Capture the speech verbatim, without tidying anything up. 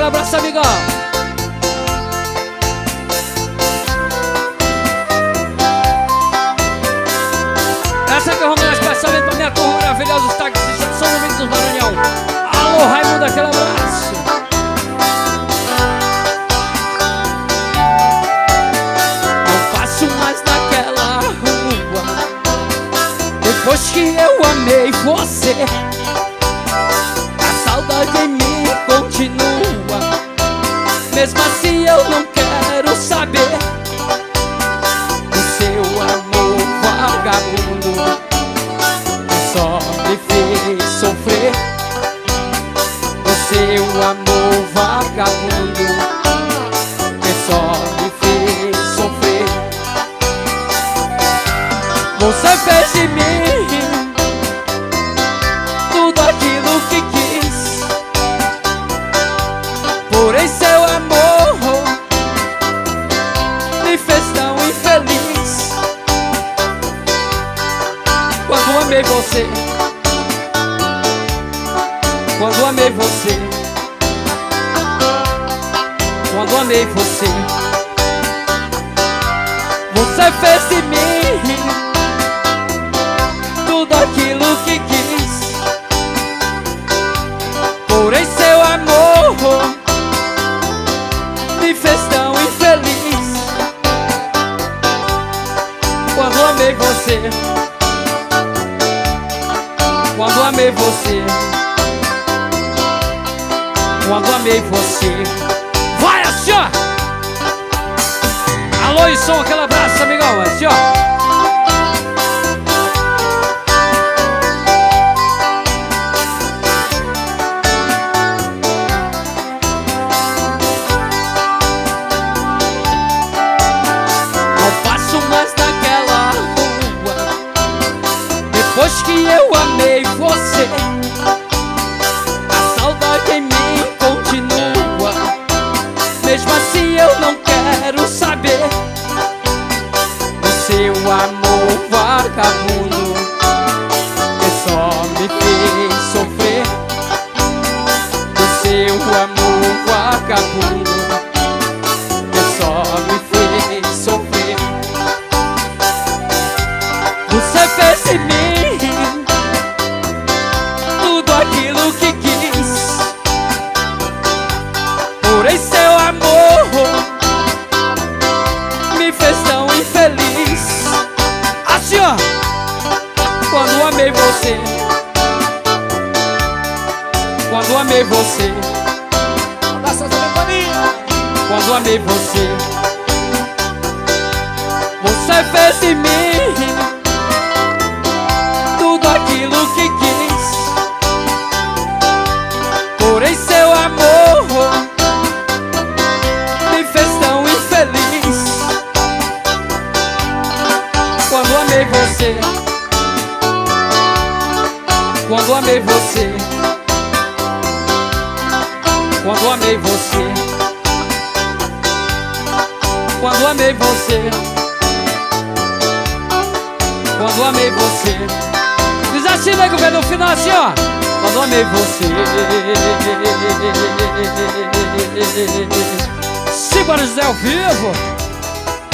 aquele abraço, amigão. Essa aqui é uma homenagem especialmente pra minha turma maravilhosa, os taxistas de São Domingos do Maranhão. Alô, Raimundo, aquele abraço. Não passo mais naquela rua depois que eu amei você. A saudade em mim continua, mesmo assim eu não quero saber do seu amor vagabundo que só me fez sofrer. Do seu amor vagabundo que só me fez sofrer. Você fez de mim tudo aquilo que quis, porém seu amor me fez tão infeliz. Quando amei você, quando amei você, quando amei você, você fez de mim tudo aquilo que quis, porém seu amor me fez tão infeliz. Quando amei você, quando amei você, quando amei você. Vai assim, ó. Alô, e som, aquele abraço, amigão, assim, ó. Depois que eu amei você, a saudade em mim continua, mesmo assim eu não quero saber do seu amor vagabundo que só me fez sofrer. Do seu amor vagabundo que só me fez sofrer. Você fez de mim tudo aquilo que quis, porém seu amor me fez tão infeliz. Assim, ó. Quando amei você, quando amei você, quando amei você, você fez de mim tudo aquilo que quis, porém seu amor me fez tão infeliz. Quando amei você, quando amei você, quando amei você, quando amei você, quando amei você. Diz assim, nego, vem no final assim, ó. Quando amei você. Simbora, José ao vivo.